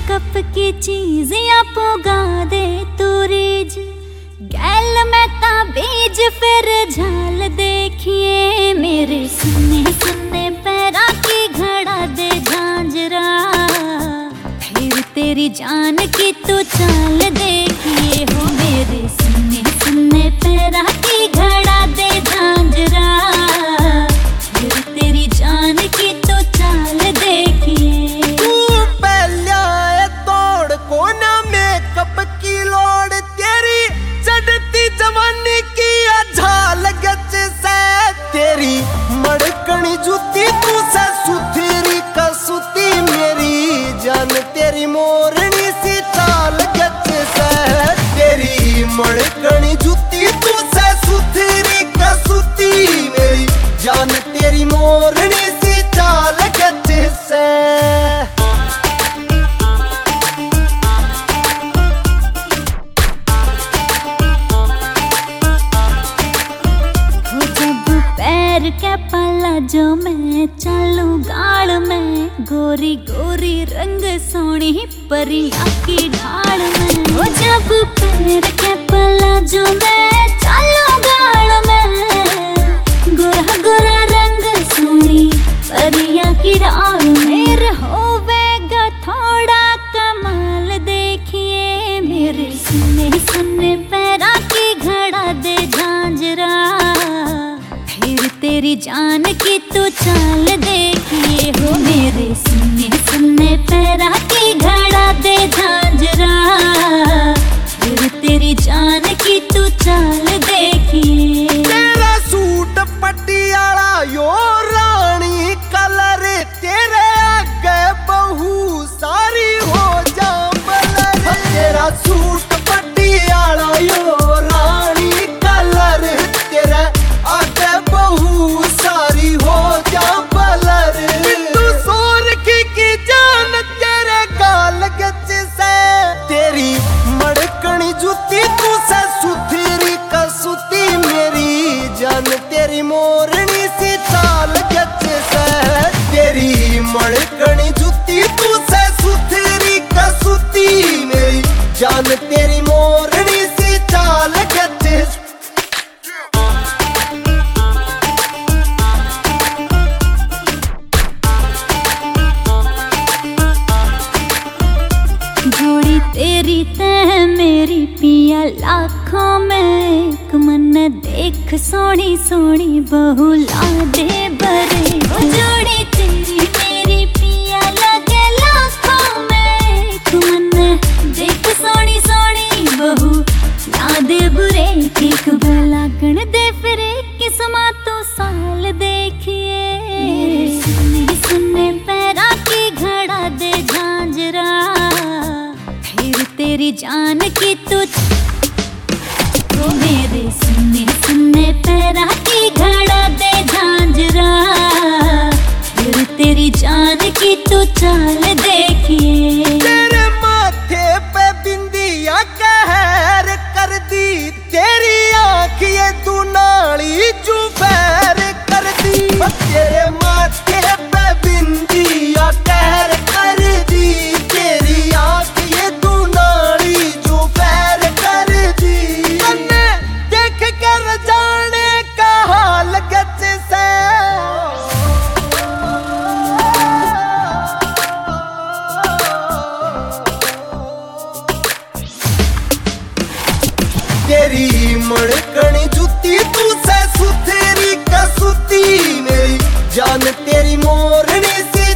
Makeup की चीजियां पोगा दे तू रीज गैल मैं ता बीज फिर झाल देखिए मेरे सुन्ने सुन्ने पैरा की घड़ा दे झांझरा फिर तेरी जान की तू चाल देखिए हो मेरे सुन्ने सुन्ने पैरा की घड़ा दे झांझरा फिर तेरी जान की तू चाल देखिए। तू पहला तोड़ को ना मेकअप की लोड़ तेरी चढ़ती जवानी की झाल गच से तेरी मड़कनी जूती तू से सुथरी कसूती मेरी जान तेरी मोरनी सी चाल गच से तेरी मड़कनी जूती तू से सुथरी कसूती मेरी जान तेरी मोरनी सी चाल गच से। के पला जो मैं चलू गाड़ में गोरी गोरी रंग सोनी परिया की ढाल में वो जब पैर के पला जो मैं चलू गाड़ में गोरा गोरा रंग सोनी परिया की ढाल में होवेगा थोड़ा कमाल देखिए मेरे सुन्ने सुन्ने पैरा की घड़ा दे झांझरा तेरी जान की तू चाल देखिए हो मेरे सुन्ने सुन्ने पैरा की घड़ा दे झांझरा फिर तेरी जान की तू चाल देखिए। तेरा सूट पटियाला यो रानी कलर तेरे आगे बहु सारी हो जा बलर तेरा सूट पटियाला यो रानी कलर तेरे आगे बहु सारी हो जा बलर तू सोर की जान तेरे गाल गच से तेरी मड़कनी जूती तू से सुथरी कसूती मेरी जान तेरी मोरनी सी चाल गच से तेरी मड़कनी जूती तू से सुथरी कसूती मेरी जान तेरी मोरनी सी चाल गच से। जोड़ी तेरी तह मेरी पिया लाखों में एक मन देख सोनी सोनी बहु ला दे बरे जोड़ी तेरी मेरी पिया लगे लाखों में एक मन देख सोनी सोनी बहु ला दे बुरे एक लागण दे फिर किस्मा तो साल देखिए सुन्ने सुन्ने पैरा की घड़ा दे झांझरा फिर तेरी जान की तू तो मेरे सुन्ने सुन्ने पैरा की घड़ा दे झांझरा फिर तेरी जान की तू चाल देखिए। तेरे माथे पे बिंदिया कहर कर दी तेरी आँख ये तू नाली जुबैर कर दी तेरे माथे पे बिंदिया कहर कर दी तेरी आँख ये तू नाली जुबैर कर दी तन्ने देख कर जाने का हाल गच से तेरी मड़कनी जूती तू से सुथरी कसूती मेरी जान तेरी मोरनी सी